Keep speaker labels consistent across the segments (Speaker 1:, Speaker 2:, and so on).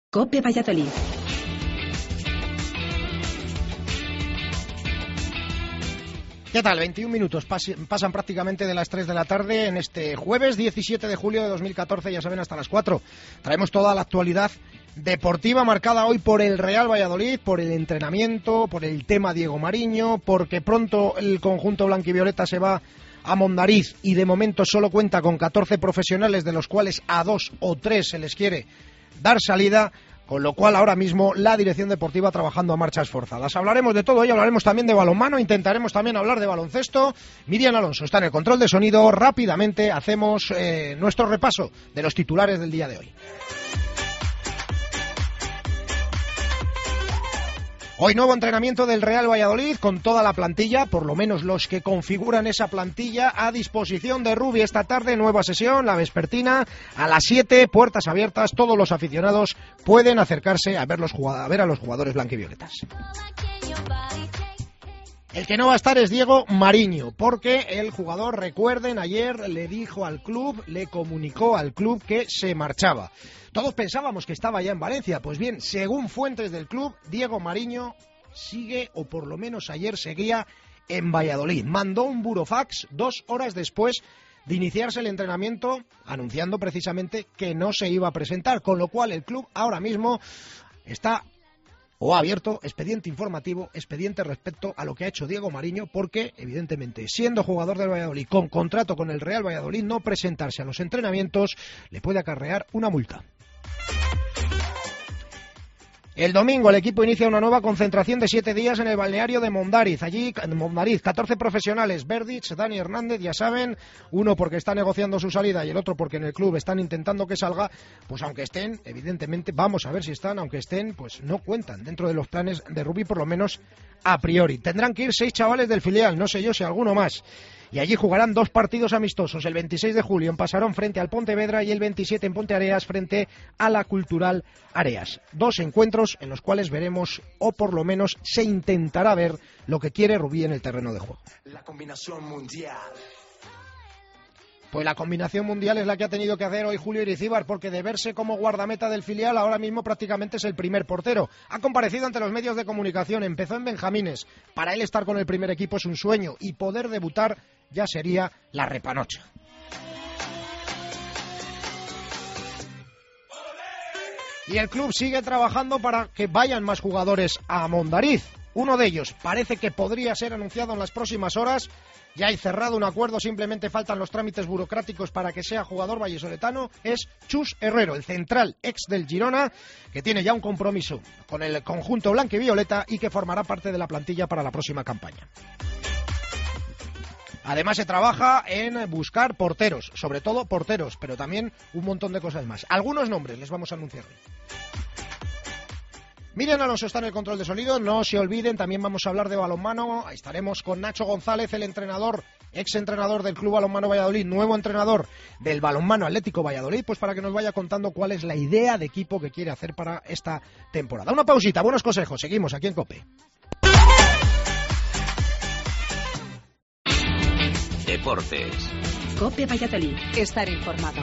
Speaker 1: COPE Valladolid.
Speaker 2: ¿Qué tal? 21 minutos pasan prácticamente de las 3 de la tarde en este jueves 17 de julio de 2014, ya saben, hasta las 4. Traemos toda la actualidad deportiva marcada hoy por el Real Valladolid, por el entrenamiento, por el tema Diego Mariño, porque pronto el conjunto blanquivioleta se va a Mondariz y de momento solo cuenta con 14 profesionales, de los cuales a 2 o 3 se les quiere dar salida. Con lo cual, ahora mismo, la dirección deportiva trabajando a marchas forzadas. Hablaremos de todo ello, hablaremos también de balonmano, intentaremos también hablar de baloncesto. Miriam Alonso está en el control de sonido. Rápidamente hacemos nuestro repaso de los titulares del día de hoy. Hoy nuevo entrenamiento del Real Valladolid con toda la plantilla, por lo menos los que configuran esa plantilla, a disposición de Rubi esta tarde. Nueva sesión, la vespertina, a las 7, puertas abiertas. Todos los aficionados pueden acercarse a ver a los jugadores blanquivioletas. El que no va a estar es Diego Mariño, porque el jugador, recuerden, ayer le comunicó al club que se marchaba. Todos pensábamos que estaba ya en Valencia. Pues bien, según fuentes del club, Diego Mariño sigue, o por lo menos ayer seguía, en Valladolid. Mandó un burofax 2 horas después de iniciarse el entrenamiento, anunciando precisamente que no se iba a presentar, con lo cual el club ahora mismo está o ha abierto expediente informativo, expediente respecto a lo que ha hecho Diego Mariño, porque, evidentemente, siendo jugador del Valladolid, con contrato con el Real Valladolid, no presentarse a los entrenamientos le puede acarrear una multa. El domingo el equipo inicia una nueva concentración de 7 días en el balneario de Mondariz. Allí, en Mondariz, 14 profesionales, Verdic, Dani Hernández, ya saben, uno porque está negociando su salida y el otro porque en el club están intentando que salga. Pues aunque estén, evidentemente, vamos a ver si están, aunque estén, pues no cuentan dentro de los planes de Rubi, por lo menos a priori. Tendrán que ir 6 chavales del filial, no sé yo si alguno más. Y allí jugarán 2 partidos amistosos, el 26 de julio en Pasarón frente al Pontevedra y el 27 en Ponteareas frente a la Cultural Areas. 2 encuentros en los cuales veremos, o por lo menos se intentará ver, lo que quiere Rubí en el terreno de juego.
Speaker 3: La combinación mundial.
Speaker 2: Pues la combinación mundial es la que ha tenido que hacer hoy Julio Irizíbar, porque de verse como guardameta del filial, ahora mismo prácticamente es el primer portero. Ha comparecido ante los medios de comunicación, empezó en Benjamines. Para él estar con el primer equipo es un sueño y poder debutar ya sería la repanocha. Y el club sigue trabajando para que vayan más jugadores a Mondariz. Uno de ellos parece que podría ser anunciado en las próximas horas. Ya hay cerrado un acuerdo, simplemente faltan los trámites burocráticos para que sea jugador vallesoletano. Es Chus Herrero, el central ex del Girona, que tiene ya un compromiso con el conjunto blanquivioleta y que formará parte de la plantilla para la próxima campaña. Además se trabaja en buscar porteros, sobre todo porteros, pero también un montón de cosas más. Algunos nombres les vamos a anunciar hoy. Miriam Alonso está en el control de sonido, no se olviden, también vamos a hablar de balonmano. Estaremos con Nacho González, el entrenador, ex-entrenador del Club Balonmano Valladolid, nuevo entrenador del Balonmano Atlético Valladolid, pues para que nos vaya contando cuál es la idea de equipo que quiere hacer para esta temporada. Una pausita, buenos consejos, seguimos aquí en COPE.
Speaker 4: Deportes.
Speaker 1: COPE Valladolid. Estar informado.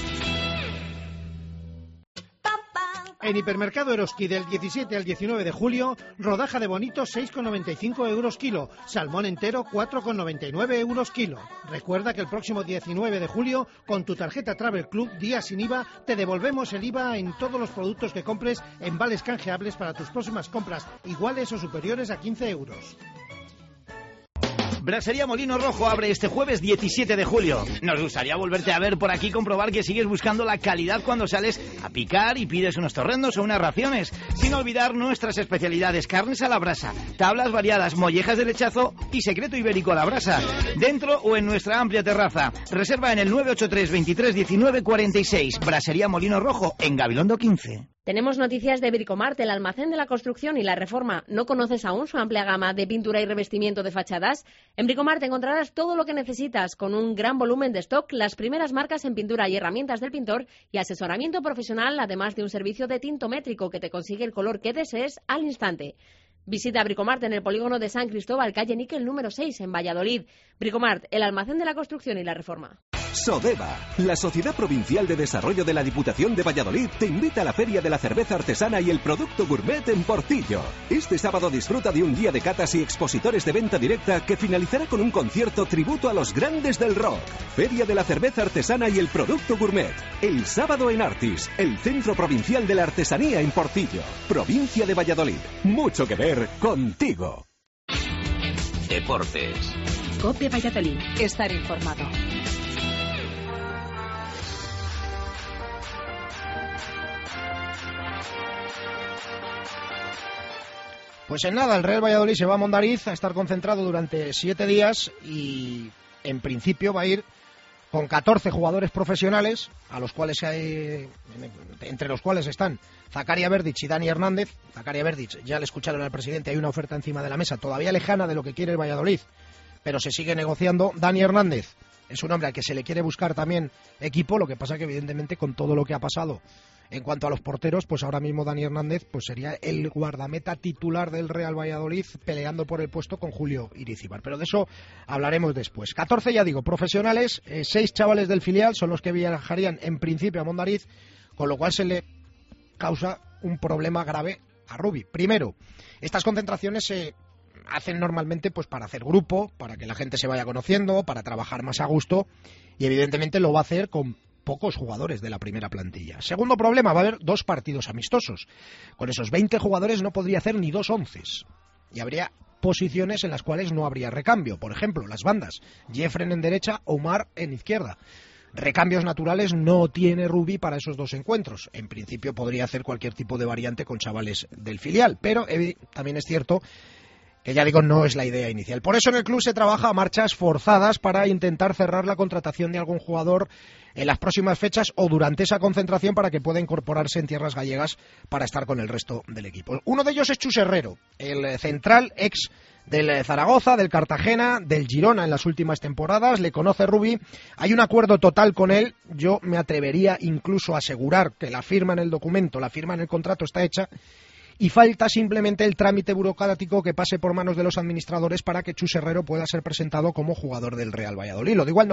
Speaker 5: En Hipermercado Eroski del 17 al 19 de julio, rodaja de bonito 6,95 euros kilo, salmón entero 4,99 euros kilo. Recuerda que el próximo 19 de julio, con tu tarjeta Travel Club Día Sin IVA, te devolvemos el IVA en todos los productos que compres en vales canjeables para tus próximas compras iguales o superiores a 15 euros.
Speaker 6: Brasería Molino Rojo abre este jueves 17 de julio. Nos gustaría volverte a ver por aquí, comprobar que sigues buscando la calidad cuando sales a picar y pides unos torrendos o unas raciones. Sin olvidar nuestras especialidades: carnes a la brasa, tablas variadas, mollejas de lechazo y secreto ibérico a la brasa. Dentro o en nuestra amplia terraza. Reserva en el 983 23 19 46. Brasería Molino Rojo, en Gabilondo 15.
Speaker 7: Tenemos noticias de Bricomart, el almacén de la construcción y la reforma. ¿No conoces aún su amplia gama de pintura y revestimiento de fachadas? En Bricomart encontrarás todo lo que necesitas, con un gran volumen de stock, las primeras marcas en pintura y herramientas del pintor y asesoramiento profesional, además de un servicio de tintométrico que te consigue el color que desees al instante. Visita Bricomart en el polígono de San Cristóbal, calle Níquel número 6, en Valladolid. Bricomart, el almacén de la construcción y la reforma.
Speaker 8: Sodeva, la Sociedad Provincial de Desarrollo de la Diputación de Valladolid, te invita a la Feria de la Cerveza Artesana y el Producto Gourmet en Portillo. Este sábado disfruta de un día de catas y expositores de venta directa que finalizará con un concierto tributo a los grandes del rock. Feria de la Cerveza Artesana y el Producto Gourmet. El sábado en Artis, el Centro Provincial de la Artesanía en Portillo. Provincia de Valladolid. Mucho que ver contigo.
Speaker 4: Deportes.
Speaker 1: COPE Valladolid. Estar informado.
Speaker 2: Pues en nada, el Real Valladolid se va a Mondariz a estar concentrado durante 7 días y en principio va a ir con 14 jugadores profesionales, a los cuales entre los cuales están Zakaria Verdic y Dani Hernández. Zakaria Verdic, ya le escucharon al presidente, hay una oferta encima de la mesa, todavía lejana de lo que quiere el Valladolid, pero se sigue negociando. Dani Hernández es un hombre al que se le quiere buscar también equipo, lo que pasa que evidentemente con todo lo que ha pasado en cuanto a los porteros, pues ahora mismo Dani Hernández pues sería el guardameta titular del Real Valladolid, peleando por el puesto con Julio Irizíbar, pero de eso hablaremos después. 14, ya digo, profesionales, 6 chavales del filial son los que viajarían en principio a Mondariz, con lo cual se le causa un problema grave a Rubi. Primero, estas concentraciones se hacen normalmente pues para hacer grupo, para que la gente se vaya conociendo, para trabajar más a gusto, y evidentemente lo va a hacer con pocos jugadores de la primera plantilla. Segundo problema, va a haber 2 partidos amistosos. Con esos 20 jugadores no podría hacer ni 2 onces. Y habría posiciones en las cuales no habría recambio. Por ejemplo, las bandas. Jeffren en derecha, Omar en izquierda. Recambios naturales no tiene Rubi para esos 2 encuentros. En principio podría hacer cualquier tipo de variante con chavales del filial. Pero también es cierto que, ya digo, no es la idea inicial. Por eso en el club se trabaja a marchas forzadas para intentar cerrar la contratación de algún jugador en las próximas fechas o durante esa concentración para que pueda incorporarse en tierras gallegas para estar con el resto del equipo. Uno de ellos es Chus Herrero, el central ex del Zaragoza, del Cartagena, del Girona en las últimas temporadas. Le conoce Rubi, hay un acuerdo total con él. Yo me atrevería incluso a asegurar que la firma en el documento, la firma en el contrato está hecha, y falta simplemente el trámite burocrático que pase por manos de los administradores para que Chus Herrero pueda ser presentado como jugador del Real Valladolid. Lo digo al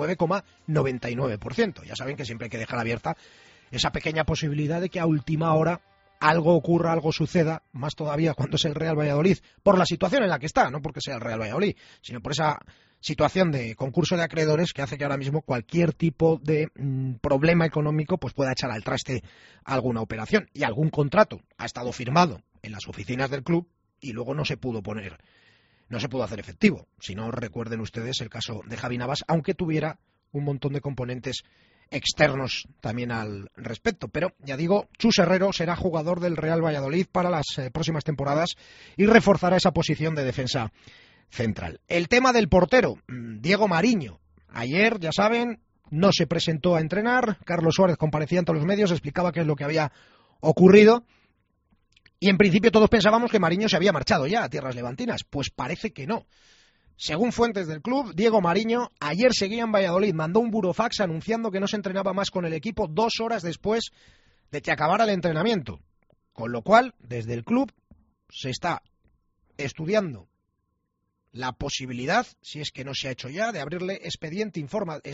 Speaker 2: 99,99%. Ya saben que siempre hay que dejar abierta esa pequeña posibilidad de que a última hora algo ocurra, algo suceda, más todavía cuando es el Real Valladolid, por la situación en la que está, no porque sea el Real Valladolid, sino por esa situación de concurso de acreedores que hace que ahora mismo cualquier tipo de problema económico pues pueda echar al traste alguna operación. Y algún contrato ha estado firmado en las oficinas del club y luego no se pudo hacer efectivo. Si no, recuerden ustedes el caso de Javi Navas, aunque tuviera un montón de componentes externos también al respecto. Pero, ya digo, Chus Herrero será jugador del Real Valladolid para las próximas temporadas y reforzará esa posición de defensa central. El tema del portero, Diego Mariño. Ayer, ya saben, no se presentó a entrenar. Carlos Suárez comparecía ante los medios, explicaba qué es lo que había ocurrido. Y en principio todos pensábamos que Mariño se había marchado ya a tierras levantinas. Pues parece que no. Según fuentes del club, Diego Mariño ayer seguía en Valladolid, mandó un burofax anunciando que no se entrenaba más con el equipo 2 horas después de que acabara el entrenamiento. Con lo cual, desde el club se está estudiando la posibilidad, si es que no se ha hecho ya, de abrirle expediente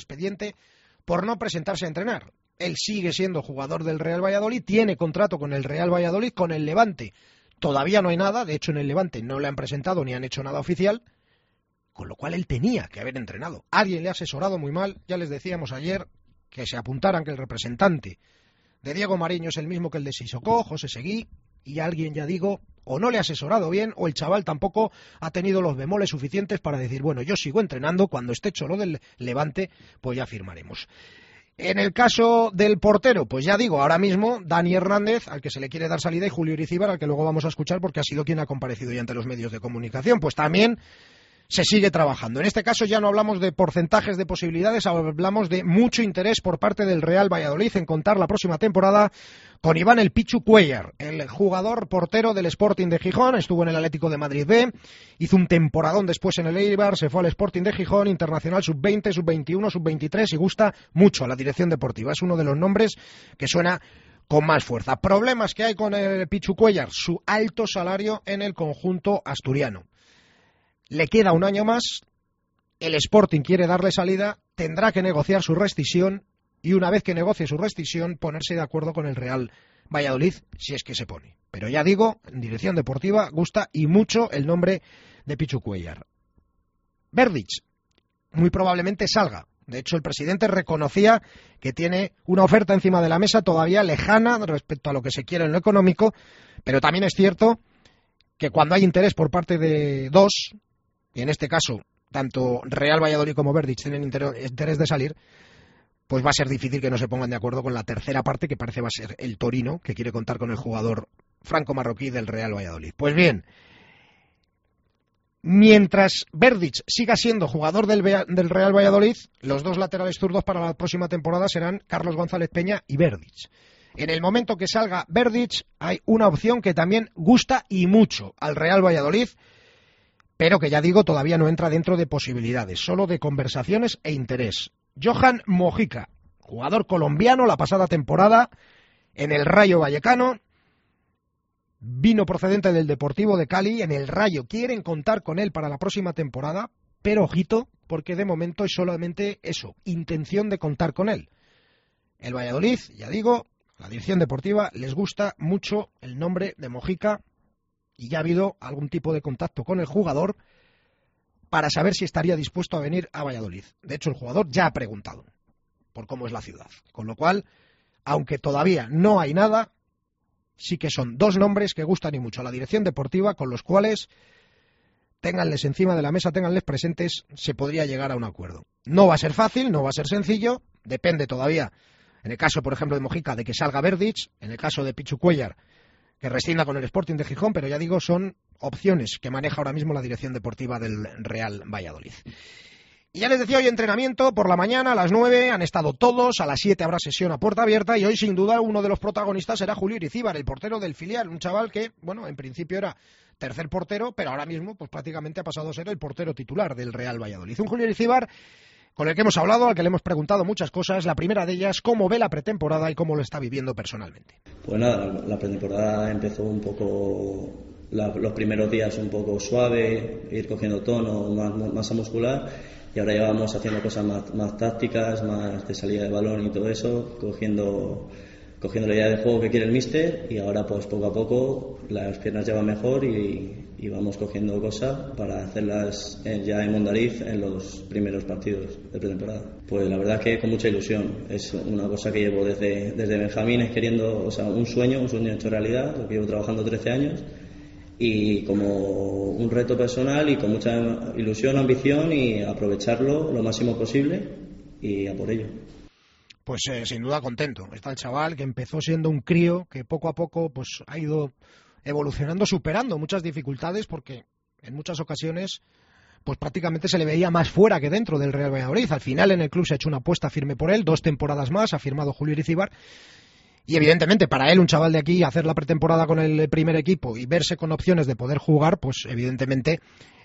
Speaker 2: por no presentarse a entrenar. Él sigue siendo jugador del Real Valladolid, tiene contrato con el Real Valladolid, con el Levante todavía no hay nada, de hecho en el Levante no le han presentado ni han hecho nada oficial, con lo cual él tenía que haber entrenado. Alguien le ha asesorado muy mal, ya les decíamos ayer que se apuntaran que el representante de Diego Mariño es el mismo que el de Sissoko, José Seguí, y alguien, ya digo, o no le ha asesorado bien, o el chaval tampoco ha tenido los bemoles suficientes para decir, bueno, yo sigo entrenando, cuando esté hecho lo del Levante, pues ya firmaremos. En el caso del portero, pues ya digo, ahora mismo Dani Hernández, al que se le quiere dar salida, y Julio Irizíbar, al que luego vamos a escuchar porque ha sido quien ha comparecido ya ante los medios de comunicación, pues también se sigue trabajando. En este caso ya no hablamos de porcentajes de posibilidades, hablamos de mucho interés por parte del Real Valladolid en contar la próxima temporada con Iván el Pichu Cuéllar, el jugador portero del Sporting de Gijón. Estuvo en el Atlético de Madrid B, hizo un temporadón después en el Eibar, se fue al Sporting de Gijón, internacional sub-20, sub-21, sub-23 y gusta mucho a la dirección deportiva. Es uno de los nombres que suena con más fuerza. Problemas que hay con el Pichu Cuéllar, su alto salario en el conjunto asturiano. Le queda un año más el Sporting quiere darle salida, tendrá que negociar su rescisión y una vez que negocie su rescisión ponerse de acuerdo con el Real Valladolid, si es que se pone. Pero ya digo, en dirección deportiva gusta y mucho el nombre de Pichu Cuéllar. Verdic muy probablemente salga. De hecho, el presidente reconocía que tiene una oferta encima de la mesa todavía lejana respecto a lo que se quiere en lo económico, pero también es cierto que cuando hay interés por parte de dos, y en este caso tanto Real Valladolid como Verdic tienen interés de salir, pues va a ser difícil que no se pongan de acuerdo con la tercera parte, que parece va a ser el Torino, que quiere contar con el jugador franco-marroquí del Real Valladolid. Pues bien, mientras Verdic siga siendo jugador del Real Valladolid, los dos laterales zurdos para la próxima temporada serán Carlos González Peña y Verdic. En el momento que salga Verdic, hay una opción que también gusta y mucho al Real Valladolid, pero que ya digo, todavía no entra dentro de posibilidades, solo de conversaciones e interés. Johan Mojica, jugador colombiano la pasada temporada en el Rayo Vallecano, vino procedente del Deportivo de Cali, en el Rayo quieren contar con él para la próxima temporada, pero ojito, porque de momento es solamente eso, intención de contar con él. El Valladolid, ya digo, la dirección deportiva les gusta mucho el nombre de Mojica y ya ha habido algún tipo de contacto con el jugador para saber si estaría dispuesto a venir a Valladolid. De hecho, el jugador ya ha preguntado por cómo es la ciudad. Con lo cual, aunque todavía no hay nada, sí que son dos nombres que gustan y mucho a la dirección deportiva, con los cuales, ténganles encima de la mesa, ténganles presentes, se podría llegar a un acuerdo. No va a ser fácil, no va a ser sencillo, depende todavía, en el caso, por ejemplo, de Mojica, de que salga Verdic, en el caso de Pichu Cuéllar, que rescinda con el Sporting de Gijón, pero ya digo, son opciones que maneja ahora mismo la dirección deportiva del Real Valladolid. Y ya les decía, hoy entrenamiento por la mañana a las 9, han estado todos, a las 7 habrá sesión a puerta abierta y hoy sin duda uno de los protagonistas será Julio Irizíbar, el portero del filial, un chaval que, bueno, en principio era tercer portero, pero ahora mismo pues prácticamente ha pasado a ser el portero titular del Real Valladolid. Un Julio Irizíbar con el que hemos hablado, al que le hemos preguntado muchas cosas, la primera de ellas, cómo ve la pretemporada y cómo lo está viviendo personalmente.
Speaker 9: Pues nada, la pretemporada empezó un poco, los primeros días un poco suave, ir cogiendo tono, masa muscular, y ahora ya vamos haciendo cosas más tácticas, más de salida de balón y todo eso, cogiendo la idea de juego que quiere el míster, y ahora pues poco a poco las piernas ya van mejor y vamos cogiendo cosas para hacerlas ya en Mondariz en los primeros partidos de pretemporada. Pues la verdad es que con mucha ilusión, es una cosa que llevo desde Benjamín, queriendo, o sea, un sueño hecho realidad, lo que llevo trabajando 13 años, y como un reto personal y con mucha ilusión, ambición, y aprovecharlo lo máximo posible y a por ello.
Speaker 2: Pues sin duda contento. Está el chaval que empezó siendo un crío, que poco a poco pues ha ido evolucionando, superando muchas dificultades, porque en muchas ocasiones pues prácticamente se le veía más fuera que dentro del Real Valladolid. Al final en el club se ha hecho una apuesta firme por él, 2 temporadas más, ha firmado Julio Irizíbar, y evidentemente para él, un chaval de aquí, hacer la pretemporada con el primer equipo y verse con opciones de poder jugar, pues evidentemente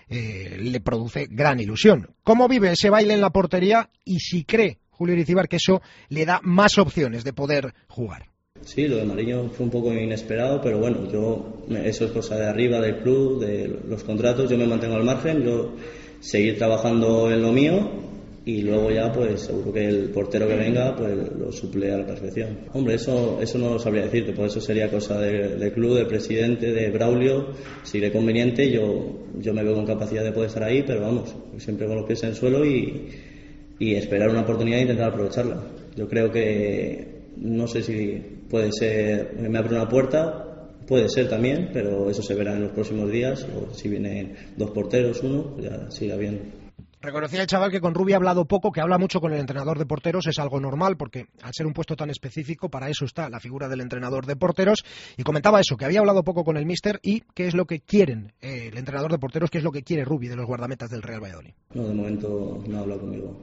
Speaker 2: le produce gran ilusión. ¿Cómo vive ese baile en la portería y si cree Julio Irizíbar que eso le da más opciones de poder jugar?
Speaker 9: Sí, lo de Mariño fue un poco inesperado, pero bueno, eso es cosa de arriba, del club, de los contratos, yo me mantengo al margen, yo seguir trabajando en lo mío y luego ya pues seguro que el portero que venga pues lo suple a la perfección. Hombre, eso no lo sabría decirte, por eso sería cosa del club, del presidente, de Braulio, si le conveniente, yo me veo con capacidad de poder estar ahí, pero vamos, siempre con los pies en el suelo y esperar una oportunidad e intentar aprovecharla. Yo creo que, no sé si puede ser, me abre una puerta, puede ser también, pero eso se verá en los próximos días, o si vienen 2 porteros, uno, pues ya se irá viendo.
Speaker 2: Reconocía el chaval que con Rubi ha hablado poco, que habla mucho con el entrenador de porteros, es algo normal porque al ser un puesto tan específico, para eso está la figura del entrenador de porteros, y comentaba eso, que había hablado poco con el míster y qué es lo que quieren el entrenador de porteros, qué es lo que quiere Rubi de los guardametas del Real Valladolid.
Speaker 9: No, de momento no ha hablado conmigo.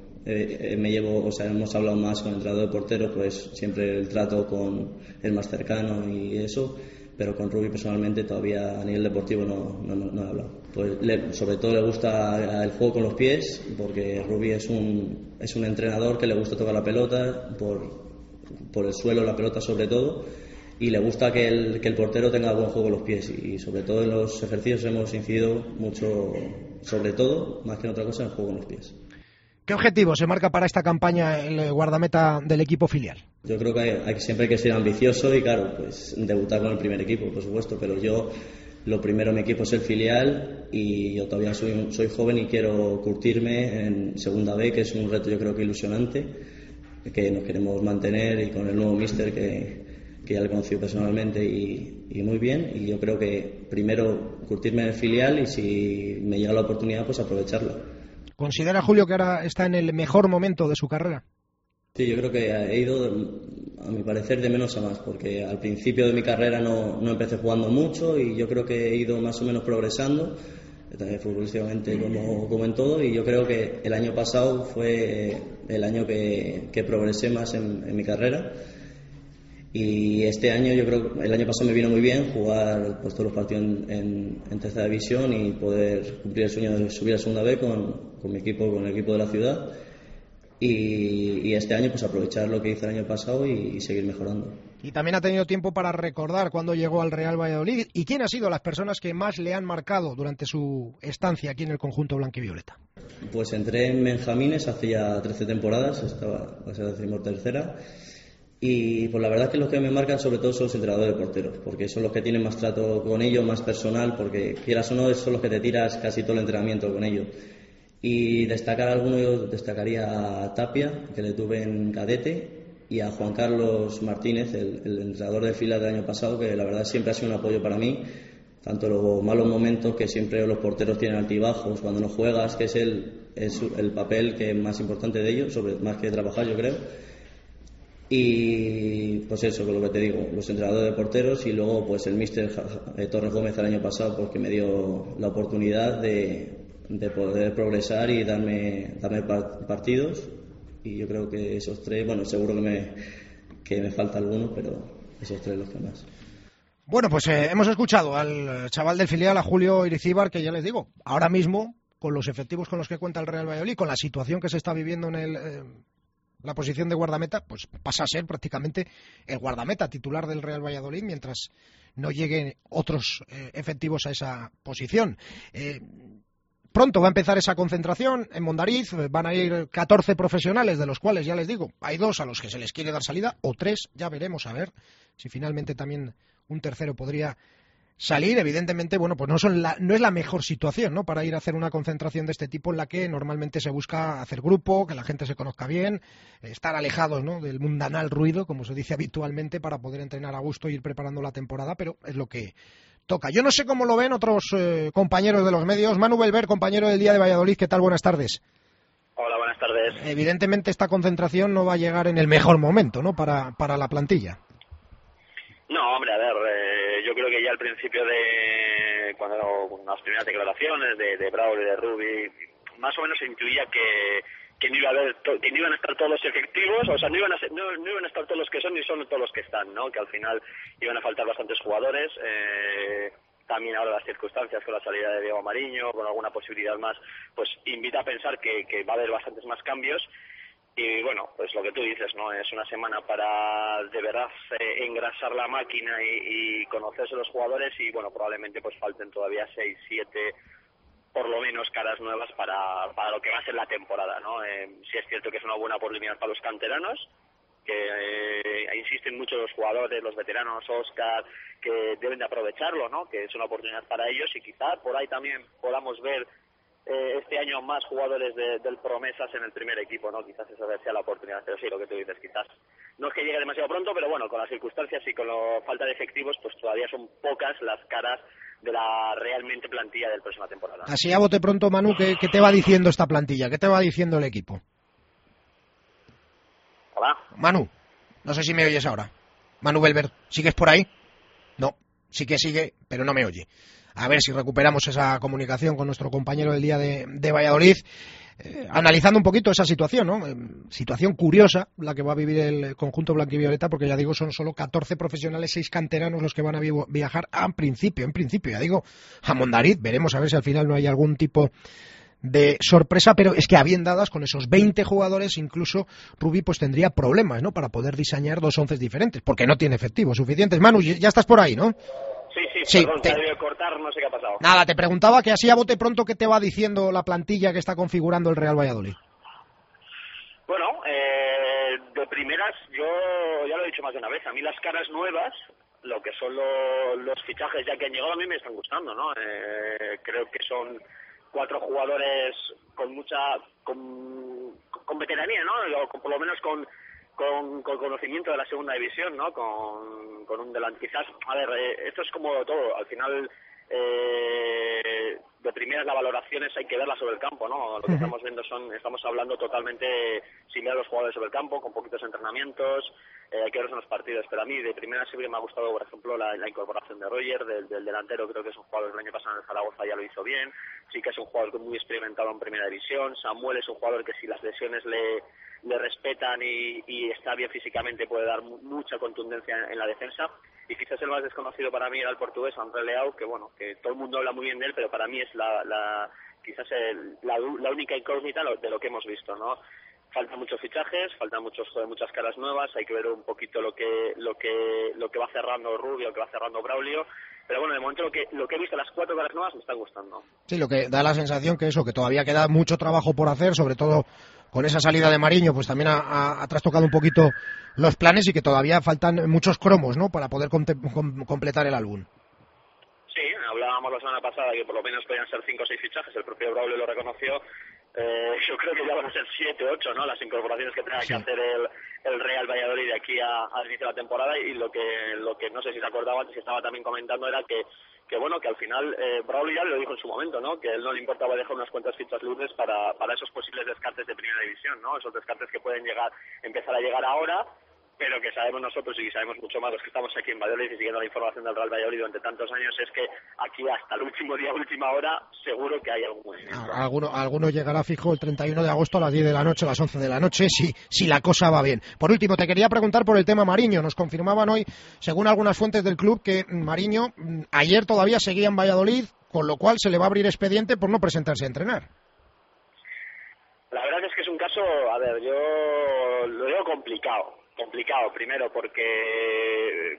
Speaker 9: Hemos hablado más con el entrenador de porteros, pues siempre el trato con el más cercano y eso, pero con Rubi personalmente todavía a nivel deportivo no he hablado. Pues sobre todo le gusta el juego con los pies, porque Rubi es un entrenador que le gusta tocar la pelota por el suelo, la pelota sobre todo, y le gusta que el portero tenga buen juego con los pies, y sobre todo en los ejercicios hemos incidido mucho, sobre todo, más que en otra cosa, en el juego con los pies.
Speaker 2: ¿Qué objetivo se marca para esta campaña el guardameta del equipo filial?
Speaker 9: Yo creo que siempre hay que ser ambicioso y, claro, pues debutar con el primer equipo, por supuesto, pero yo, lo primero en mi equipo es el filial y yo todavía soy joven y quiero curtirme en segunda B, que es un reto yo creo que ilusionante, que nos queremos mantener, y con el nuevo míster que ya le he conocido personalmente y muy bien, y yo creo que primero curtirme en el filial y si me llega la oportunidad pues aprovecharla.
Speaker 2: ¿Considera, Julio, que ahora está en el mejor momento de su carrera?
Speaker 9: Sí, yo creo que he ido, a mi parecer, de menos a más, porque al principio de mi carrera no empecé jugando mucho y yo creo que he ido más o menos progresando, también futbolísticamente como en todo, y yo creo que el año pasado fue el año que progresé más en mi carrera. Y este año, yo creo que el año pasado me vino muy bien jugar pues, todos los partidos en tercera división y poder cumplir el sueño de subir a segunda B con mi equipo, con el equipo de la ciudad. Y este año pues aprovechar lo que hice el año pasado y seguir mejorando.
Speaker 2: Y también ha tenido tiempo para recordar cuándo llegó al Real Valladolid y quién ha sido las personas que más le han marcado durante su estancia aquí en el conjunto blanquivioleta.
Speaker 9: Pues entré en Benjamines hace ya 13 temporadas, esta va a ser la 13ª. Y pues la verdad es que los que me marcan sobre todo son los entrenadores de porteros, porque son los que tienen más trato con ellos, más personal, porque quieras o no, son los que te tiras casi todo el entrenamiento con ellos. Y destacar a alguno, yo destacaría a Tapia, que le tuve en cadete, y a Juan Carlos Martínez, el entrenador de fila del año pasado, que la verdad siempre ha sido un apoyo para mí, tanto los malos momentos, que siempre los porteros tienen altibajos, cuando no juegas, que es el papel que es más importante de ellos, más que trabajar, yo creo. Y pues eso, con lo que te digo, los entrenadores de porteros, y luego pues el míster Torres Gómez el año pasado, porque me dio la oportunidad de poder progresar y darme partidos, y yo creo que esos tres, bueno, seguro que me falta alguno, pero esos tres los que más.
Speaker 2: Bueno, pues hemos escuchado al chaval del filial, a Julio Iricíbar, que ya les digo, ahora mismo, con los efectivos con los que cuenta el Real Valladolid, con la situación que se está viviendo en la posición de guardameta, pues pasa a ser prácticamente el guardameta titular del Real Valladolid mientras no lleguen otros efectivos a esa posición. Pronto va a empezar esa concentración en Mondariz, van a ir 14 profesionales, de los cuales, ya les digo, hay 2 a los que se les quiere dar salida, o 3, ya veremos a ver si finalmente también un tercero podría salir. Evidentemente, bueno, pues no es la mejor situación, ¿no?, para ir a hacer una concentración de este tipo, en la que normalmente se busca hacer grupo, que la gente se conozca bien, estar alejados, ¿no?, del mundanal ruido, como se dice habitualmente, para poder entrenar a gusto y ir preparando la temporada, pero es lo que toca. Yo no sé cómo lo ven otros compañeros de los medios. Manu Belver, compañero del Día de Valladolid, ¿qué tal? Buenas tardes.
Speaker 10: Hola, buenas tardes.
Speaker 2: Evidentemente esta concentración no va a llegar en el mejor momento, ¿no?, para la plantilla.
Speaker 10: No, hombre, a ver, yo creo que ya al principio cuando las primeras declaraciones de Braulio y de Rubi, más o menos se intuía que no iban a estar todos los efectivos, o sea, no iban a estar todos los que son ni son todos los que están, ¿no? Que al final iban a faltar bastantes jugadores. También ahora las circunstancias con la salida de Diego Mariño, con alguna posibilidad más, pues invita a pensar que va a haber bastantes más cambios. Y bueno, pues lo que tú dices, ¿no? Es una semana para de verdad engrasar la máquina y conocerse los jugadores, y bueno, probablemente pues falten todavía 6, 7, por lo menos caras nuevas para lo que va a ser la temporada, ¿no? Sí es cierto que es una buena oportunidad para los canteranos, que insisten mucho los jugadores, los veteranos, Óscar, que deben de aprovecharlo, ¿no? Que es una oportunidad para ellos, y quizá por ahí también podamos ver este año más jugadores del promesas en el primer equipo, ¿no? Quizás esa sea la oportunidad, pero sí, lo que tú dices, quizás no es que llegue demasiado pronto, pero bueno, con las circunstancias y con la falta de efectivos, pues todavía son pocas las caras de la realmente plantilla del próxima temporada.
Speaker 2: Así a bote pronto, Manu, ¿qué te va diciendo esta plantilla? ¿Qué te va diciendo el equipo?
Speaker 10: Hola.
Speaker 2: Manu, no sé si me oyes ahora. Manu Belver, ¿sigues por ahí? No, sí que sigue, pero no me oye. A ver si recuperamos esa comunicación con nuestro compañero del Día de Valladolid, analizando un poquito esa situación, ¿no? Situación curiosa la que va a vivir el conjunto blanquivioleta, porque ya digo, son solo 14 profesionales, 6 canteranos los que van a viajar en principio, ya digo, a Mondariz. Veremos a ver si al final no hay algún tipo de sorpresa, pero es que a bien dadas, con esos 20 jugadores, incluso Rubi pues tendría problemas, ¿no?, para poder diseñar 2 onces diferentes, porque no tiene efectivos suficientes. Manu, ya estás por ahí, ¿no?
Speaker 10: Sí, perdón, te debió cortar, no sé qué ha pasado.
Speaker 2: Nada, te preguntaba que así a bote pronto, ¿qué te va diciendo la plantilla que está configurando el Real Valladolid?
Speaker 10: primeras, yo ya lo he dicho más de una vez, a mí las caras nuevas, lo que son los fichajes ya que han llegado, a mí me están gustando, ¿no? Creo que son 4 jugadores con veteranía, ¿no? O por lo menos con conocimiento de la segunda división, ¿no? Con un delante. Quizás, a ver, esto es como todo, al final de primeras las valoraciones hay que verlas sobre el campo, ¿no? Lo que estamos viendo estamos hablando totalmente sin ver a los jugadores sobre el campo, con poquitos entrenamientos, hay que verlos en los partidos, pero a mí de primera siempre me ha gustado, por ejemplo, la incorporación de Roger, del delantero. Creo que es un jugador que el año pasado en el Zaragoza ya lo hizo bien, sí que es un jugador muy experimentado en primera división. Samuel es un jugador que si las lesiones le respetan y está bien físicamente puede dar mucha contundencia en la defensa. Y quizás el más desconocido para mí era el portugués André Leao, que bueno, que todo el mundo habla muy bien de él, pero para mí es quizás la única incógnita de lo que hemos visto, ¿no? Faltan muchos fichajes, faltan muchas caras nuevas, hay que ver un poquito lo que va cerrando Rubio, lo que va cerrando Braulio, pero bueno, de momento lo que he visto, las 4 caras nuevas me están gustando.
Speaker 2: Sí, lo que da la sensación que todavía queda mucho trabajo por hacer, sobre todo con esa salida de Mariño, pues también ha trastocado un poquito los planes y que todavía faltan muchos cromos, ¿no?, para poder completar el álbum.
Speaker 10: Sí, hablábamos la semana pasada que por lo menos podían ser 5 o 6 fichajes, el propio Braulio lo reconoció. Yo creo que ya van a ser 7 o 8, ¿no?, las incorporaciones que tenga que hacer el Real Valladolid de aquí al inicio de la temporada. Y lo que no sé si se acordaba antes, que estaba también comentando, era que bueno, que al final Braulio ya lo dijo en su momento, ¿no?, que a él no le importaba dejar unas cuantas fichas libres para esos posibles descartes de primera división, ¿no?, esos descartes que pueden empezar a llegar ahora, pero que sabemos nosotros y sabemos mucho más los que estamos aquí en Valladolid y siguiendo la información del Real Valladolid durante tantos años, es que aquí hasta el último día, última hora, seguro que hay algún movimiento.
Speaker 2: Alguno llegará fijo el 31 de agosto a las 10 de la noche, a las 11 de la noche, si la cosa va bien. Por último, te quería preguntar por el tema Mariño. Nos confirmaban hoy, según algunas fuentes del club, que Mariño ayer todavía seguía en Valladolid, con lo cual se le va a abrir expediente por no presentarse a entrenar.
Speaker 10: La verdad es que es un caso, a ver, yo lo veo complicado, primero porque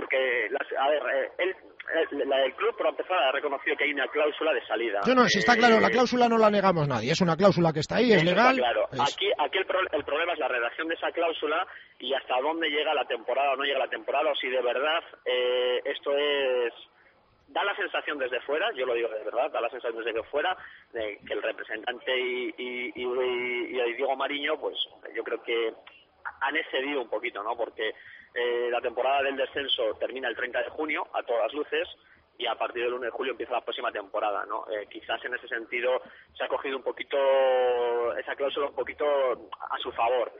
Speaker 10: el club, por empezar, ha reconocido que hay una cláusula de salida.
Speaker 2: No, si está claro, la cláusula no la negamos nadie, es una cláusula que está ahí, es legal.
Speaker 10: Claro. Aquí el problema es la redacción de esa cláusula y hasta dónde llega la temporada o no llega la temporada, o si de verdad esto es... Da la sensación desde fuera, yo lo digo de verdad, da la sensación desde fuera de que el representante y Diego Mariño, pues yo creo que han excedido un poquito, ¿no? Porque la temporada del descenso termina el 30 de junio, a todas luces, y a partir del 1 de julio empieza la próxima temporada, ¿no? Quizás en ese sentido se ha cogido un poquito esa cláusula un poquito a su favor.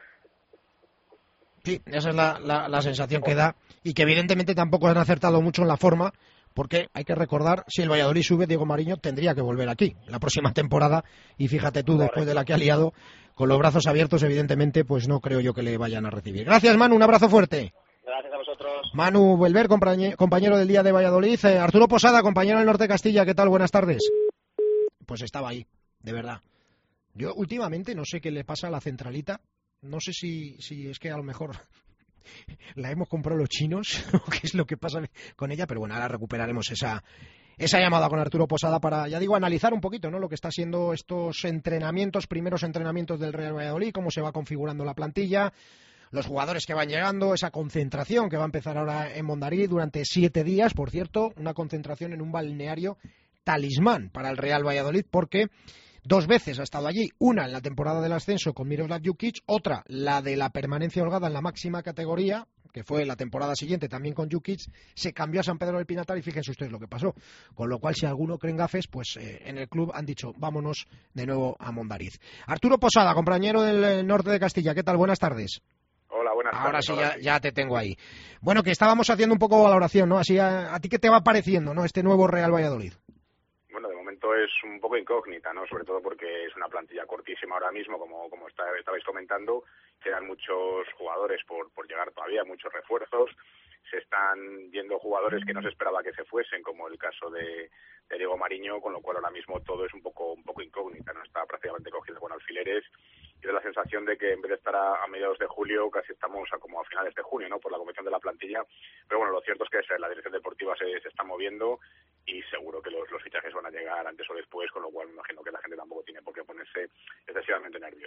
Speaker 2: Sí, esa es la sensación que da, y que evidentemente tampoco han acertado mucho en la forma, porque hay que recordar, si el Valladolid sube, Diego Mariño tendría que volver aquí la próxima temporada, y fíjate tú, después de la que ha liado, con los brazos abiertos, evidentemente, pues no creo yo que le vayan a recibir. Gracias, Manu, un abrazo fuerte.
Speaker 10: Gracias a vosotros.
Speaker 2: Manu Belver, compañero del Día de Valladolid. Arturo Posada, compañero del Norte de Castilla, ¿qué tal? Buenas tardes. Pues estaba ahí, de verdad. Yo últimamente no sé qué le pasa a la centralita, no sé si es que a lo mejor la hemos comprado los chinos o qué es lo que pasa con ella, pero bueno, ahora recuperaremos esa llamada con Arturo Posada para, ya digo, analizar un poquito, ¿no?, lo que está siendo estos primeros entrenamientos del Real Valladolid, cómo se va configurando la plantilla, los jugadores que van llegando, esa concentración que va a empezar ahora en Mondariz durante 7 días, por cierto, una concentración en un balneario talismán para el Real Valladolid, porque 2 veces ha estado allí, una en la temporada del ascenso con Miroslav Jukic, otra la de la permanencia holgada en la máxima categoría, que fue la temporada siguiente también con Jukic, se cambió a San Pedro del Pinatar y fíjense ustedes lo que pasó. Con lo cual, si alguno creen gafes, pues en el club han dicho, vámonos de nuevo a Mondariz. Arturo Posada, compañero del Norte de Castilla, ¿qué tal? Buenas tardes.
Speaker 11: Hola, buenas tardes.
Speaker 2: Ahora sí, ya te tengo ahí. Bueno, que estábamos haciendo un poco de valoración, ¿no? Así, ¿a ti qué te va pareciendo, ¿no?, este nuevo Real Valladolid?
Speaker 11: Bueno, de momento es un poco incógnita, ¿no? Sobre todo porque es una plantilla cortísima ahora mismo, como estabais comentando. Quedan muchos jugadores por llegar todavía, muchos refuerzos. Se están viendo jugadores que no se esperaba que se fuesen, como el caso de Diego Mariño, con lo cual ahora mismo todo es un poco incógnita, ¿no? Está prácticamente cogido con alfileres y da la sensación de que en vez de estar a mediados de julio, casi estamos como a finales de junio, ¿no?, por la comisión de la plantilla. Pero bueno, lo cierto es que la dirección deportiva se está moviendo y seguro que los fichajes van a llegar antes o después, con lo cual me imagino que la gente tampoco tiene por qué ponerse excesivamente nerviosa.
Speaker 2: No,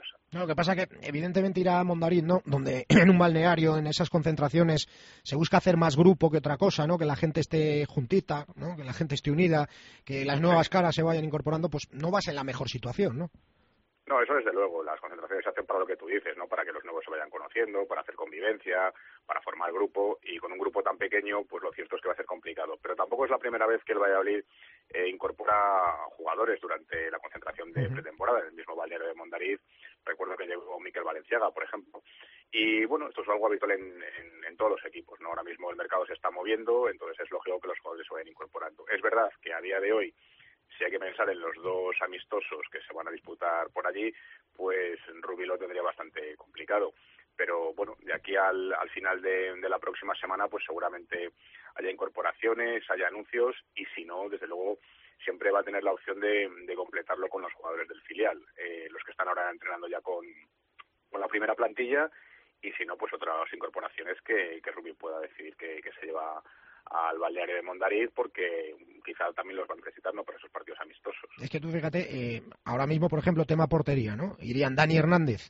Speaker 2: Lo que pasa es que evidentemente ir a Mondariz, ¿no? Donde en un balneario, en esas concentraciones, se busca hacer más grupo que otra cosa, ¿no? Que la gente esté juntita, ¿no? Que la gente esté unida, que las nuevas caras se vayan incorporando, pues no vas en la mejor situación, ¿no?
Speaker 11: No, eso desde luego. Las concentraciones se hacen para lo que tú dices, ¿no? Para que los nuevos se vayan conociendo, para hacer convivencia, para formar grupo. Y con un grupo tan pequeño, pues lo cierto es que va a ser complicado. Pero tampoco es la primera vez que el Valladolid incorpora jugadores durante la concentración de pretemporada. En el mismo balneario de Mondariz, recuerdo que llegó Mikel Valenciaga, por ejemplo. Y bueno, esto es algo habitual en todos los equipos, ¿no? Ahora mismo el mercado se está moviendo, entonces es lógico que los jugadores se vayan incorporando. Es verdad que a día de hoy, si hay que pensar en los dos amistosos que se van a disputar por allí, pues Rubí lo tendría bastante complicado. Pero bueno, de aquí al final de la próxima semana, pues seguramente haya incorporaciones, haya anuncios, y si no, desde luego, siempre va a tener la opción de completarlo con los jugadores del filial, los que están ahora entrenando ya con la primera plantilla, y si no, pues otras incorporaciones que Rubí pueda decidir que se lleva al balneario de Mondariz, porque quizá también los van necesitando para esos partidos amistosos.
Speaker 2: Es que tú fíjate, ahora mismo, por ejemplo, tema portería, ¿no? Irían Dani Hernández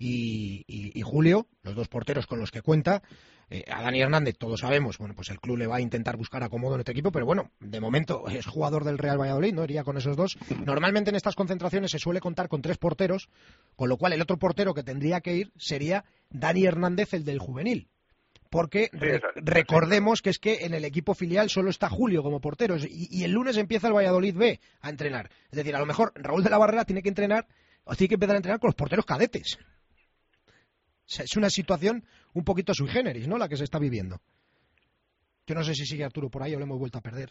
Speaker 2: y Julio, los dos porteros con los que cuenta. A Dani Hernández, todos sabemos, bueno, pues el club le va a intentar buscar acomodo en este equipo, pero bueno, de momento es jugador del Real Valladolid, ¿no? Iría con esos dos. Normalmente en estas concentraciones se suele contar con 3 porteros, con lo cual el otro portero que tendría que ir sería Dani Hernández, el del juvenil. Porque recordemos que es que en el equipo filial solo está Julio como portero y el lunes empieza el Valladolid B a entrenar. Es decir, a lo mejor Raúl de la Barrera tiene que empezar a entrenar con los porteros cadetes. O sea, es una situación un poquito sui generis, ¿no? La que se está viviendo. Yo no sé si sigue Arturo por ahí o le hemos vuelto a perder.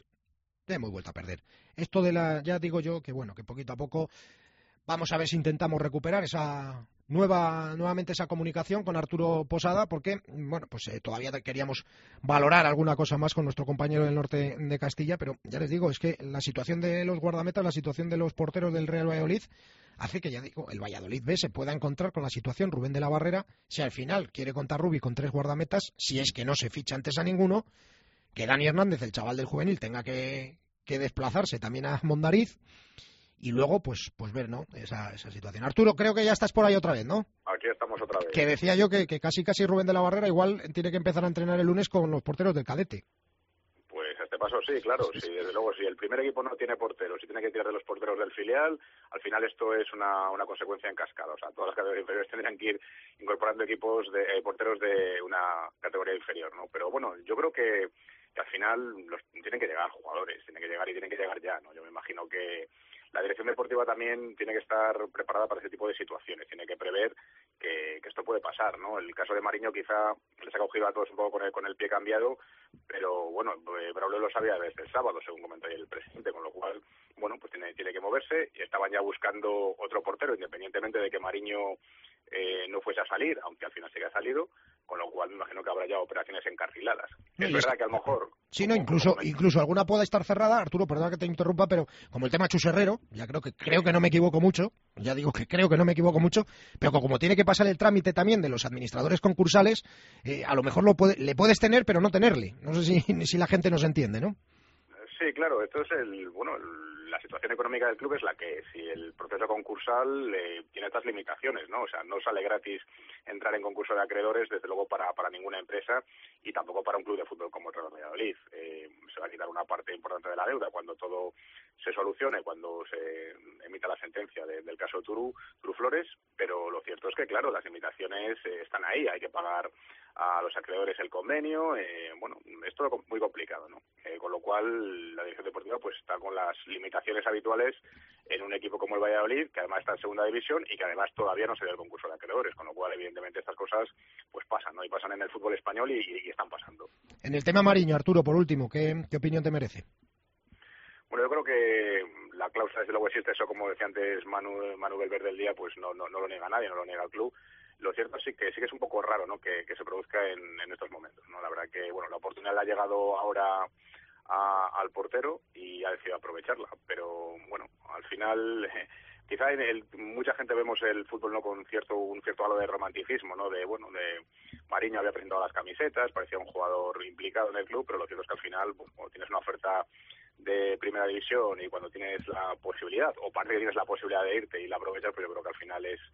Speaker 2: Esto ya digo yo que bueno, que poquito a poco vamos a ver si intentamos recuperar nuevamente esa comunicación con Arturo Posada, porque bueno, pues todavía queríamos valorar alguna cosa más con nuestro compañero del norte de Castilla, pero ya les digo, es que la situación de los guardametas, la situación de los porteros del Real Valladolid hace que, ya digo, el Valladolid B se pueda encontrar con la situación Rubén de la Barrera, si al final quiere contar Rubí con 3 guardametas, si es que no se ficha antes a ninguno, que Dani Hernández, el chaval del juvenil, tenga que desplazarse también a Mondariz. Y luego, pues ver, ¿no? Esa situación. Arturo, creo que ya estás por ahí otra vez, ¿no?
Speaker 11: Aquí estamos otra vez.
Speaker 2: Que decía yo que casi Rubén de la Barrera igual tiene que empezar a entrenar el lunes con los porteros del cadete.
Speaker 11: Pues a este paso sí, claro. Sí, desde luego, si el primer equipo no tiene porteros, si tiene que tirar de los porteros del filial, al final esto es una consecuencia en cascada. O sea, todas las categorías inferiores tendrían que ir incorporando equipos de porteros de una categoría inferior, ¿no? Pero bueno, yo creo que al final tienen que llegar jugadores, tienen que llegar ya, ¿no? Yo me imagino que la dirección deportiva también tiene que estar preparada para ese tipo de situaciones, tiene que prever que esto puede pasar, ¿no? El caso de Mariño quizá les ha cogido a todos un poco con el pie cambiado, pero bueno, Braulio lo sabía desde el sábado, según comentó ayer el presidente, con lo cual, bueno, pues tiene que moverse, y estaban ya buscando otro portero, independientemente de que Mariño no fuese a salir, aunque al final sí que ha salido, con lo cual me imagino que habrá ya operaciones encarriladas. Es verdad que a lo mejor...
Speaker 2: Sí, no, incluso alguna pueda estar cerrada, Arturo, perdona que te interrumpa, pero como el tema Chus Herrero, ya creo que no me equivoco mucho, pero como tiene que pasar el trámite también de los administradores concursales, a lo mejor le puedes tener, pero no tenerle. No sé si la gente nos entiende, ¿no?
Speaker 11: Sí, claro, esto es la situación económica del club es la que, si el proceso concursal tiene estas limitaciones, ¿no? O sea, no sale gratis entrar en concurso de acreedores, desde luego para ninguna empresa, y tampoco para un club de fútbol como el Real Valladolid. Se va a quitar una parte importante de la deuda cuando todo se solucione, cuando se emita la sentencia del caso Turu Flores, pero lo cierto es que, claro, las limitaciones están ahí, hay que pagar a los acreedores el convenio, bueno, es todo muy complicado, ¿no? Con lo cual la dirección deportiva pues está con las limitaciones habituales en un equipo como el Valladolid, que además está en segunda división y que además todavía no se dio el concurso de acreedores, con lo cual evidentemente estas cosas pues pasan, ¿no? Y pasan en el fútbol español y están pasando.
Speaker 2: En el tema Mariño, Arturo, por último, ¿qué opinión te merece?
Speaker 11: Bueno, yo creo que la cláusula desde luego existe, eso como decía antes Manu Belver del Día, pues no lo niega nadie, no lo niega el club. Lo cierto sí que es un poco raro, ¿no? Que se produzca en estos momentos, ¿no? La verdad que, bueno, la oportunidad le ha llegado ahora al portero y ha decidido aprovecharla, pero bueno, al final quizá mucha gente vemos el fútbol no con un cierto halo de romanticismo, ¿no? De Mariño había presentado las camisetas, parecía un jugador implicado en el club, pero lo cierto es que al final, pues, cuando tienes una oferta de primera división y cuando tienes la posibilidad, o parece que tienes la posibilidad de irte y la aprovechas, pues yo creo que al final es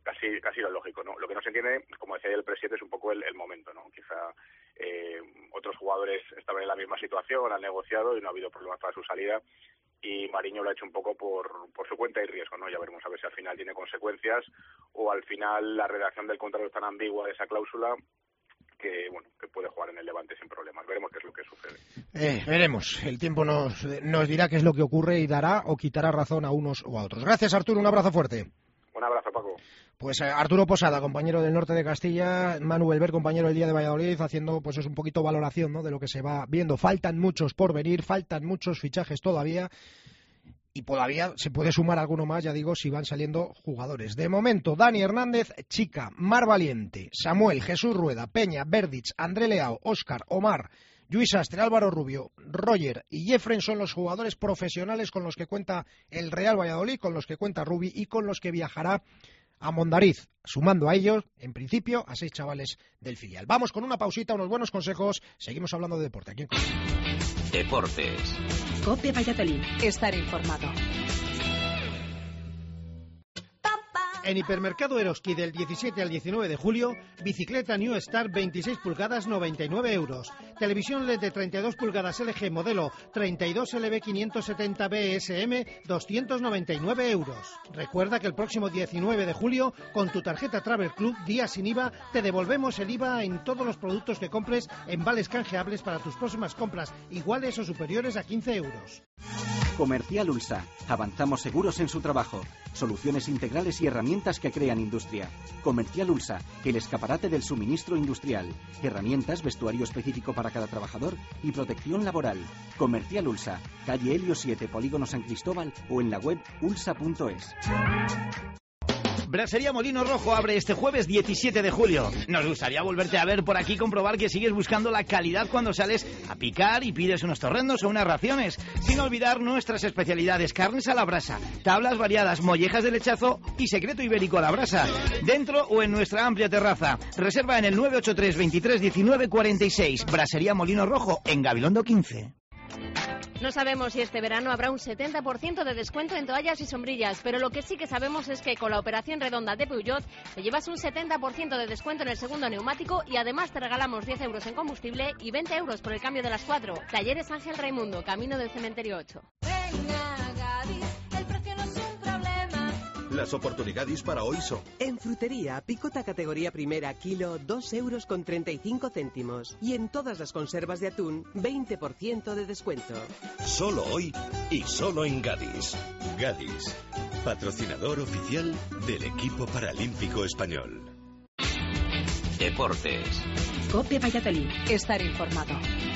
Speaker 11: casi lo lógico, ¿no? Lo que no se entiende, como decía el presidente, es un poco el momento, ¿no? Quizá otros jugadores estaban en la misma situación, han negociado y no ha habido problemas para su salida, y Mariño lo ha hecho un poco por su cuenta y riesgo, ¿no? Ya veremos a ver si al final tiene consecuencias o al final la redacción del contrato es tan ambigua de esa cláusula que puede jugar en el Levante sin problemas. Veremos qué es lo que sucede.
Speaker 2: Veremos. El tiempo nos dirá qué es lo que ocurre y dará o quitará razón a unos o a otros. Gracias, Arturo. Un abrazo fuerte.
Speaker 11: Un abrazo, Paco.
Speaker 2: Pues Arturo Posada, compañero del Norte de Castilla, Manu Belver, compañero del Día de Valladolid, haciendo pues es un poquito valoración, ¿no?, de lo que se va viendo. Faltan muchos por venir, faltan muchos fichajes todavía, y todavía se puede sumar alguno más, ya digo, si van saliendo jugadores. De momento, Dani Hernández, Chica, Mar Valiente, Samuel, Jesús Rueda, Peña, Verdich, André Leao, Óscar, Omar, Lluís Astre, Álvaro Rubio, Roger y Jeffren son los jugadores profesionales con los que cuenta el Real Valladolid, con los que cuenta Rubi y con los que viajará a Mondariz, sumando a ellos, en principio, a 6 chavales del filial. Vamos con una pausita, unos buenos consejos, seguimos hablando de deporte. Aquí en
Speaker 4: Deportes.
Speaker 1: COPE Valladolid. Estar informado.
Speaker 5: En Hipermercado Eroski del 17 al 19 de julio, bicicleta New Star 26 pulgadas 99 euros. Televisión LED de 32 pulgadas LG modelo 32 LB 570 BSM 299 euros. Recuerda que el próximo 19 de julio, con tu tarjeta Travel Club Día sin IVA, te devolvemos el IVA en todos los productos que compres en vales canjeables para tus próximas compras iguales o superiores a 15 euros.
Speaker 12: Comercial Ulsa. Avanzamos seguros en su trabajo. Soluciones integrales y herramientas que crean industria. Comercial Ulsa, el escaparate del suministro industrial. Herramientas, vestuario específico para cada trabajador y protección laboral. Comercial Ulsa, calle Helio 7, Polígono San Cristóbal o en la web ulsa.es.
Speaker 6: Brasería Molino Rojo abre este jueves 17 de julio. Nos gustaría volverte a ver por aquí, comprobar que sigues buscando la calidad cuando sales a picar y pides unos torrendos o unas raciones. Sin olvidar nuestras especialidades: carnes a la brasa, tablas variadas, mollejas de lechazo y secreto ibérico a la brasa. Dentro o en nuestra amplia terraza. Reserva en el 983 23 19 46. Brasería Molino Rojo, en Gabilondo 15.
Speaker 7: No sabemos si este verano habrá un 70% de descuento en toallas y sombrillas, pero lo que sí que sabemos es que con la operación redonda de Peugeot te llevas un 70% de descuento en el segundo neumático y además te regalamos 10 euros en combustible y 20 euros por el cambio de las 4. Talleres Ángel Raimundo, camino del Cementerio 8.
Speaker 13: Las oportunidades para hoy son:
Speaker 14: en frutería, picota categoría primera, kilo, 2,35 euros. Y en todas las conservas de atún, 20% de descuento.
Speaker 13: Solo hoy y solo en Gadis. Gadis, patrocinador oficial del equipo paralímpico español.
Speaker 4: Deportes.
Speaker 1: COPE Valladolid. Estar informado.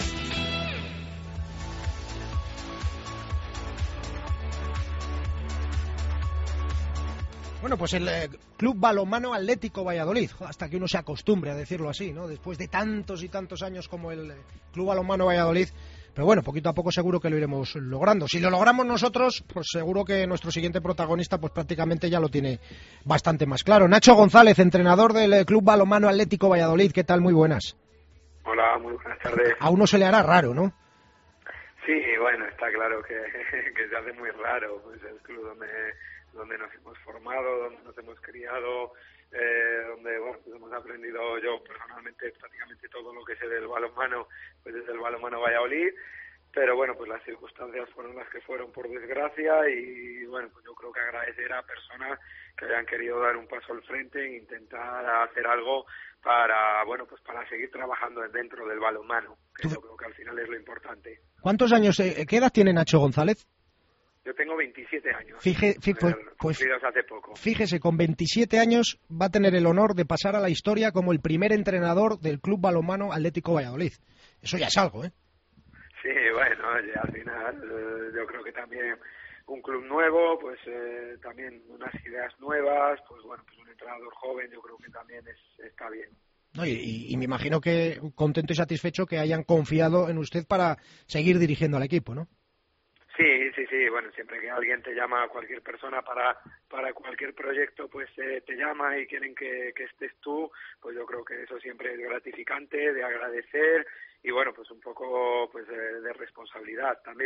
Speaker 2: Bueno, pues el Club Balonmano Atlético Valladolid, hasta que uno se acostumbre a decirlo así, ¿no? Después de tantos y tantos años como el Club Balonmano Valladolid, pero bueno, poquito a poco seguro que lo iremos logrando. Si lo logramos nosotros, pues seguro que nuestro siguiente protagonista pues prácticamente ya lo tiene bastante más claro. Nacho González, entrenador del Club Balonmano Atlético Valladolid, ¿qué tal? Muy buenas.
Speaker 15: Hola, muy buenas tardes.
Speaker 2: A uno se le hará raro, ¿no?
Speaker 15: Sí, bueno, está claro que se hace muy raro, pues el club donde nos hemos formado, donde nos hemos criado, donde bueno, pues hemos aprendido, yo personalmente, prácticamente todo lo que sé del balonmano, pues desde el balonmano Valladolid, pero bueno, pues las circunstancias fueron las que fueron, por desgracia, y bueno, pues yo creo que agradecer a personas que hayan querido dar un paso al frente e intentar hacer algo para, bueno, pues para seguir trabajando dentro del balonmano, que yo creo que al final es lo importante.
Speaker 2: ¿Cuántos años, qué edad tiene Nacho González?
Speaker 15: Yo tengo 27 años.
Speaker 2: Pues
Speaker 15: hace poco.
Speaker 2: Fíjese, con 27 años va a tener el honor de pasar a la historia como el primer entrenador del Club Balonmano Atlético Valladolid. Eso ya es algo, ¿eh?
Speaker 15: Sí, bueno, oye, al final yo creo que también un club nuevo, pues también unas ideas nuevas, pues bueno, pues un entrenador joven yo creo que también está bien.
Speaker 2: No, y me imagino que contento y satisfecho que hayan confiado en usted para seguir dirigiendo al equipo, ¿no?
Speaker 15: Sí, bueno, siempre que alguien te llama, cualquier persona para cualquier proyecto, pues te llama y quieren que estés tú, pues yo creo que eso siempre es gratificante, de agradecer y bueno, pues un poco pues de responsabilidad también.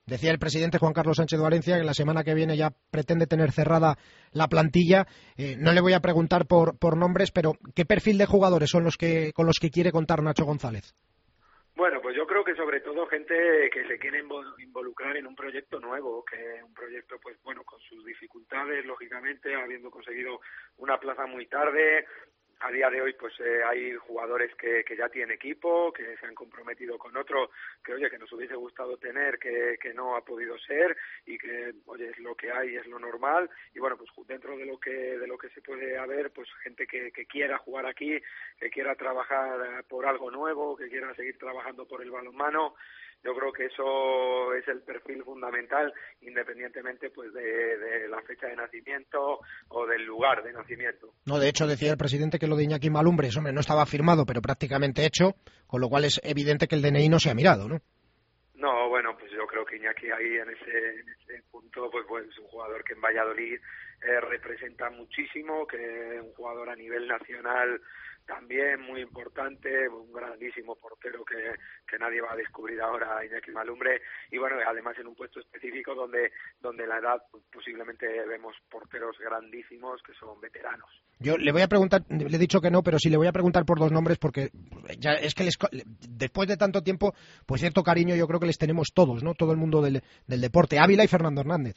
Speaker 2: Decía el presidente Juan Carlos Sánchez Valencia que la semana que viene ya pretende tener cerrada la plantilla. No le voy a preguntar por nombres, pero ¿qué perfil de jugadores son con los que quiere contar Nacho González?
Speaker 15: Bueno, pues yo creo que sobre todo gente que se quiere involucrar en un proyecto nuevo, que un proyecto, pues bueno, con sus dificultades, lógicamente, habiendo conseguido una plaza muy tarde. A día de hoy, pues hay jugadores que ya tienen equipo, que se han comprometido con otro, que oye, que nos hubiese gustado tener, que no ha podido ser, y que, oye, es lo que hay, es lo normal. Y bueno, pues dentro de lo que se puede haber, pues gente que quiera jugar aquí, que quiera trabajar por algo nuevo, que quiera seguir trabajando por el balonmano. Yo creo que eso es el perfil fundamental, independientemente pues de la fecha de nacimiento o del lugar de nacimiento.
Speaker 2: No, de hecho decía el presidente que lo de Iñaki Malumbres, hombre, no estaba firmado, pero prácticamente hecho, con lo cual es evidente que el DNI no se ha mirado, ¿no?
Speaker 15: No, bueno, pues yo creo que Iñaki ahí en ese punto pues es un jugador que en Valladolid representa muchísimo, que es un jugador a nivel nacional también muy importante, un grandísimo portero que nadie va a descubrir ahora, Iñaki Malumbre, y bueno, además en un puesto específico donde la edad posiblemente vemos porteros grandísimos que son veteranos.
Speaker 2: Yo le voy a preguntar, le he dicho que no, pero sí le voy a preguntar por dos nombres porque ya es que después de tanto tiempo, pues cierto cariño yo creo que les tenemos todos, ¿no? Todo el mundo del deporte, Ávila y Fernando Hernández.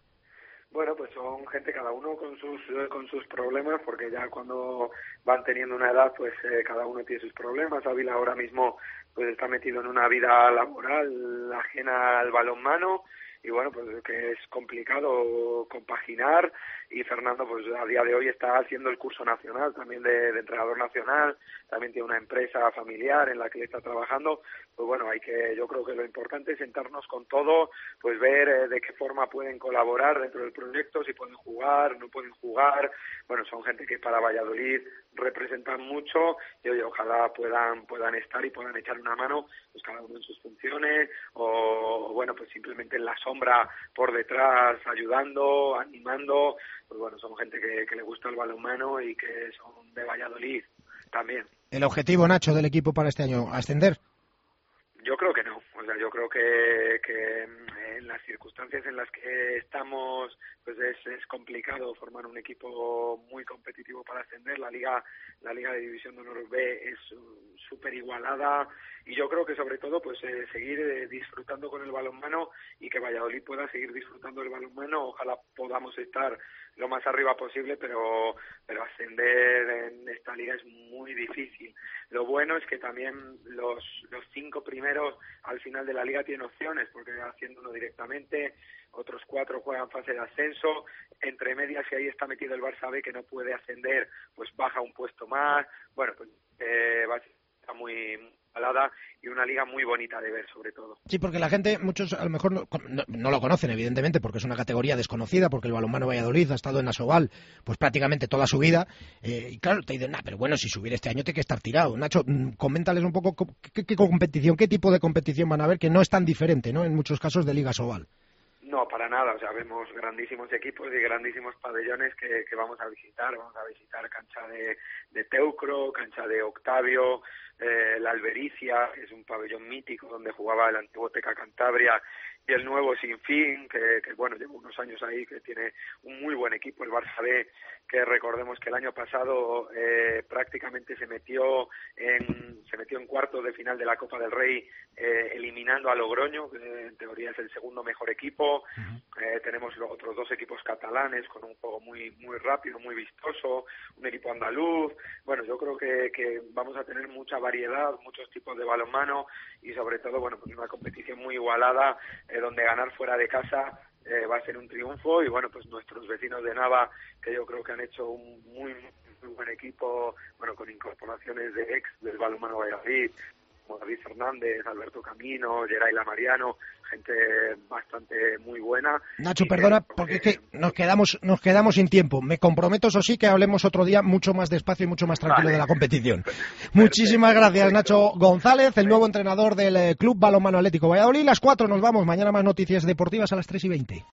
Speaker 15: Bueno, pues son gente, cada uno con sus problemas, porque ya cuando van teniendo una edad, pues cada uno tiene sus problemas. Ávila ahora mismo pues está metido en una vida laboral ajena al balonmano, y bueno, pues que es complicado compaginar, y Fernando pues a día de hoy está haciendo el curso nacional también de entrenador nacional, también tiene una empresa familiar en la que está trabajando. Pues bueno, yo creo que lo importante es sentarnos con todo, pues ver de qué forma pueden colaborar dentro del proyecto, si pueden jugar, no pueden jugar. Bueno, son gente que para Valladolid representan mucho, y oye, ojalá puedan estar y puedan echar una mano, pues cada uno en sus funciones, o bueno, pues simplemente en la sombra por detrás, ayudando, animando. Pues bueno, son gente que le gusta el balonmano y que son de Valladolid también.
Speaker 2: ¿El objetivo, Nacho, del equipo para este año, ascender?
Speaker 15: Yo creo que no. O sea, yo creo que en las circunstancias en las que estamos, pues es complicado formar un equipo muy competitivo para ascender. La liga de División de Honor B es súper igualada, y yo creo que sobre todo pues seguir disfrutando con el balonmano, y que Valladolid pueda seguir disfrutando del balonmano. Ojalá podamos estar lo más arriba posible, pero ascender en esta liga es muy difícil. Lo bueno es que también los 5 primeros al final de la liga tienen opciones, porque haciendo uno directamente, otros 4 juegan fase de ascenso. Entre medias, si ahí está metido el Barça B, que no puede ascender, pues baja un puesto más. Bueno, pues va a ser muy palada y una liga muy bonita de ver, sobre todo.
Speaker 2: Sí, porque la gente, muchos a lo mejor no lo conocen, evidentemente, porque es una categoría desconocida, porque el balonmano Valladolid ha estado en Asobal pues prácticamente toda su vida, y claro, te dicen, pero bueno, si subir este año tiene que estar tirado. Nacho, coméntales un poco qué competición, qué tipo de competición van a ver, que no es tan diferente, ¿no?, en muchos casos de Liga Asobal.
Speaker 15: No, para nada. O sea, vemos grandísimos equipos y grandísimos pabellones que vamos a visitar. Vamos a visitar cancha de Teucro, cancha de Octavio, la Albericia, que es un pabellón mítico donde jugaba el antiguo Teca Cantabria, y el nuevo Sinfín, que bueno, lleva unos años ahí, que tiene un muy buen equipo, el Barça B, que recordemos que el año pasado prácticamente se metió en cuartos de final de la Copa del Rey, eliminando a Logroño, que en teoría es el segundo mejor equipo. Tenemos los otros 2 equipos catalanes con un juego muy muy rápido, muy vistoso, un equipo andaluz. Bueno, yo creo que vamos a tener mucha variedad, muchos tipos de balonmano, y sobre todo, bueno, pues una competición muy igualada, donde ganar fuera de casa va a ser un triunfo. Y bueno, pues nuestros vecinos de Nava, que yo creo que han hecho un muy buen equipo, bueno, con incorporaciones de ex del balonmano Valladolid, como David Fernández, Alberto Camino, Geraila Mariano, gente bastante muy buena.
Speaker 2: Nacho, perdona, porque es que nos quedamos sin tiempo. Me comprometo, eso sí, que hablemos otro día mucho más despacio y mucho más tranquilo de la competición. Muchísimas gracias, Nacho González, el nuevo entrenador del Club Balonmano Atlético Valladolid. Las 4 nos vamos, mañana más noticias deportivas a las 3:20.